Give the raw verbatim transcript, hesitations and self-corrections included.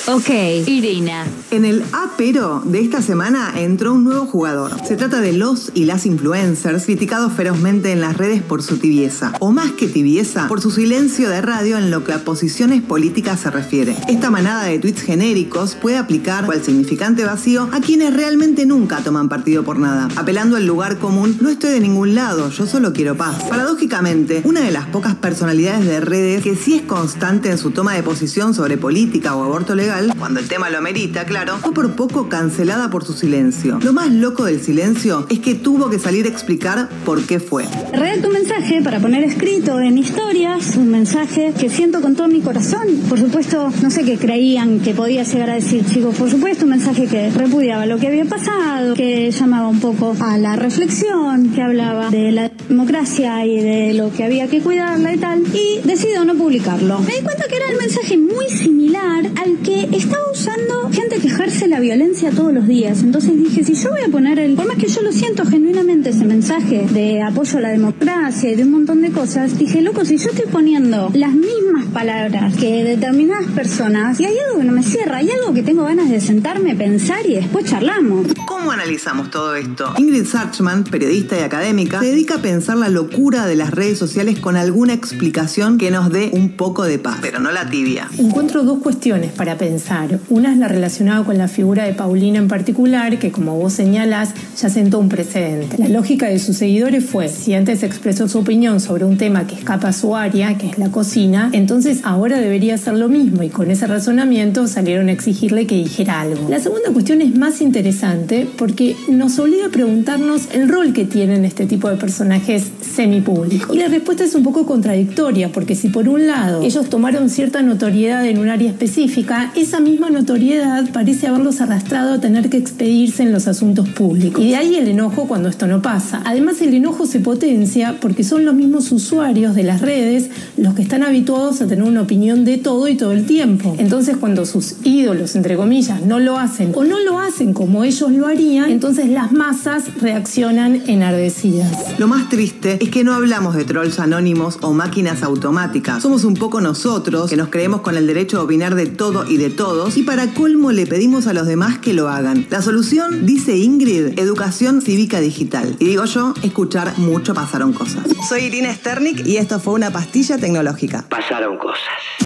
Ok, Irina. En el apero de esta semana entró un nuevo jugador. Se trata de los y las influencers criticados ferozmente en las redes por su tibieza, o más que tibieza, por su silencio de radio en lo que a posiciones políticas se refiere. Esta manada de tweets genéricos puede aplicar cual significante vacío a quienes realmente nunca toman partido por nada, apelando al lugar común: no estoy de ningún lado, yo solo quiero paz. Paradójicamente, una de las pocas personalidades de redes que sí es constante en su toma de posición sobre política o aborto legal, cuando el tema lo amerita, claro, fue por poco cancelada por su silencio. Lo más loco del silencio es que tuvo que salir a explicar por qué fue. Redacté un mensaje para poner escrito en historias, un mensaje que siento con todo mi corazón. Por supuesto, no sé qué creían que podía llegar a decir, chicos. Por supuesto, un mensaje que repudiaba lo que había pasado, que llamaba un poco a la reflexión, que hablaba de la democracia y de lo que había que cuidarla y tal, y decido no publicarlo. Me di cuenta que era un mensaje muy similar al que estaba usando gente que ejerce la violencia todos los días. Entonces dije, si yo voy a poner el, por más que yo lo siento genuinamente, ese mensaje de apoyo a la democracia y de un montón de cosas, dije, loco, si yo estoy poniendo las mismas palabras que determinadas personas, y hay algo que no me cierra, hay algo que tengo ganas de sentarme, pensar y después charlamos. ¿Cómo analizamos todo esto? Ingrid Sarchman, periodista y académica, se dedica a pensar la locura de las redes sociales con alguna explicación que nos dé un poco de paz, pero no la tibia. Encuentro dos cuestiones para pensar. Una es la relacionada con la figura de Paulina en particular, que como vos señalás, ya sentó un precedente. La lógica de sus seguidores fue, si antes expresó su opinión sobre un tema que escapa a su área, que es la cocina, entonces ahora debería hacer lo mismo, y con ese razonamiento salieron a exigirle que dijera algo. La segunda cuestión es más interesante porque nos obliga a preguntarnos el rol que tienen este tipo de personajes semipúblicos. Y la respuesta es un poco contradictoria, porque si por un lado ellos tomaron cierta notoriedad en un área específica, esa misma notoriedad parece haberlos arrastrado a tener que expedirse en los asuntos públicos. Y de ahí el enojo cuando esto no pasa. Además, el enojo se potencia porque son los mismos usuarios de las redes los que están habituados a tener una opinión de todo y todo el tiempo. Entonces, cuando sus ídolos, entre comillas, no lo hacen o no lo hacen como ellos lo harían, entonces las masas reaccionan enardecidas. Lo más triste es que no hablamos de trolls anónimos o máquinas automáticas. Somos un poco nosotros, que nos creemos con el derecho de opinar de todo y de todos, y para colmo le pedimos a los demás que lo hagan. La solución, dice Ingrid, educación cívica digital. Y digo yo, escuchar mucho Pasaron Cosas. Soy Irina Sternik y esto fue Una Pastilla Tecnológica. Pasaron cosas.